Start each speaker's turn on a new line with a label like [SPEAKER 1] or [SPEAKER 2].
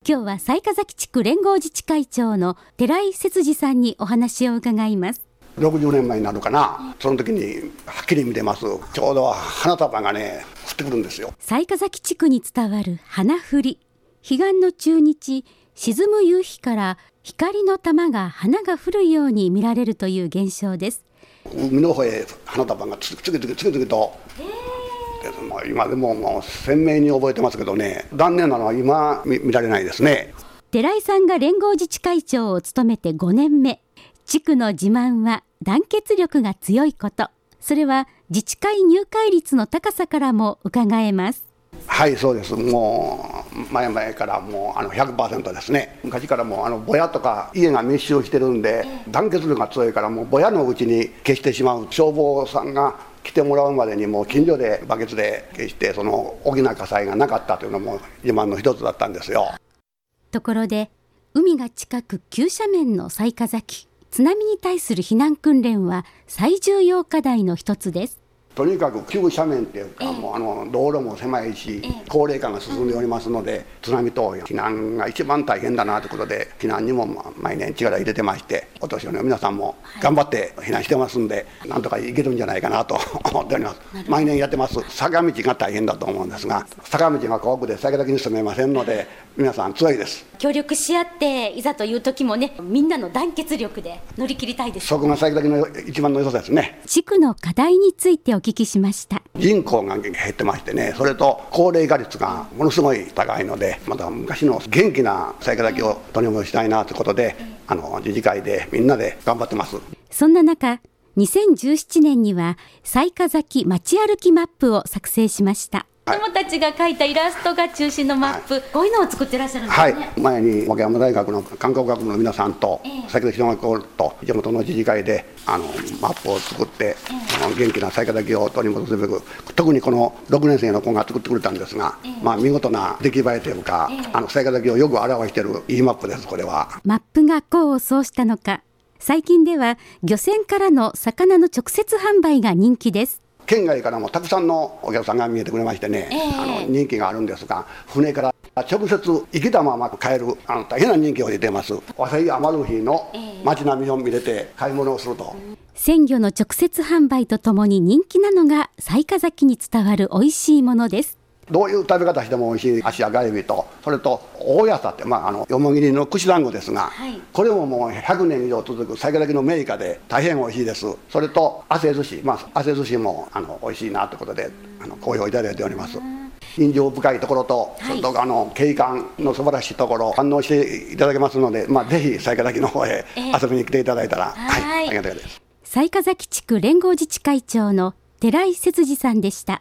[SPEAKER 1] 今日は雑賀崎地区連合自治会長の寺井節次さんにお話を伺います。
[SPEAKER 2] 60年前になるかな、その時にはっきり見てます。ちょうど花束がね降ってくるんですよ。
[SPEAKER 1] 雑賀崎地区に伝わる花降り、彼岸の中日、沈む夕日から光の玉が花が降るように見られるという現象です。
[SPEAKER 2] 海の方へ花束が次々と、今でももう鮮明に覚えてますけどね、残念なのは今 見られないですね。
[SPEAKER 1] 寺井さんが連合自治会長を務めて5年目、地区の自慢は団結力が強いこと。それは自治会入会率の高さからも伺えます。
[SPEAKER 2] はい、そうです。もう前々からもう100% ですね。昔からもうぼやとか家が密集してるんで、団結力が強いからもうぼやのうちに消してしまう。消防さんが来てもらうまでにもう近所でバケツで消して、その大きな火災がなかったというのも自慢の一つだったんですよ。
[SPEAKER 1] ところで海が近く急斜面の雑賀崎、津波に対する避難訓練は最重要課題の一つです。
[SPEAKER 2] とにかく急斜面っていうか、もう道路も狭いし、高齢化が進んでおりますので、津波と避難が一番大変だなということで、避難にも毎年力入れてまして、お年寄りの皆さんも頑張って避難してますんで、なんとかいけるんじゃないかなと思っております。毎年やってます。坂道が大変だと思うんですが、坂道が怖くて先だけに進めませんので、皆さん強いです。
[SPEAKER 1] 協力し合っていざという時もね、みんなの団結力で乗り切りたいです。
[SPEAKER 2] そこが先だけの一番の良さですね。
[SPEAKER 1] 地区の課題についてお聞きしました。
[SPEAKER 2] 人口が減ってましてね、それと高齢化率がものすごい高いので、また昔の元気な雑賀崎を取り戻したいなということで、自治会でみんなで頑張ってます。
[SPEAKER 1] そんな中、2017年には雑賀崎街歩きマップを作成しました。子供たちが描いたイラストが中心のマップ、こういうのを作ってらっしゃるんですね。
[SPEAKER 2] はい、前に和歌山大学の観光学部の皆さんと、雑賀崎小学校と地元の自治会でマップを作って、元気な雑賀崎を取り戻すべく、特にこの6年生の子が作ってくれたんですが、見事な出来栄えというか、雑賀崎をよく表しているいいマップです。これは
[SPEAKER 1] マップが功を奏したのか、最近では漁船からの魚の直接販売が人気です。
[SPEAKER 2] 県外からもたくさんのお客さんが見えてくれましてね、人気があるんですが、船から直接生きたまま買える大変な人気を得ています。和製アマルフィの街並みを見れて買い物をすると、
[SPEAKER 1] 鮮魚の直接販売とともに人気なのが雑賀崎に伝わる美味しいものです。
[SPEAKER 2] どういう食べ方しても美味しい足やがエビと、それと大やさって、よもぎりの串団子ですが、これももう100年以上続く雑賀崎の名家で大変美味しいです。それと汗寿司、汗寿司も美味しいなということで好評いただいております。人情深いところと、それと景観の素晴らしいところを堪能していただけますので、ぜひ雑賀崎の方へ遊びに来ていただいたら、ありがたいです。
[SPEAKER 1] 雑賀崎地区連合自治会長の寺井節次さんでした。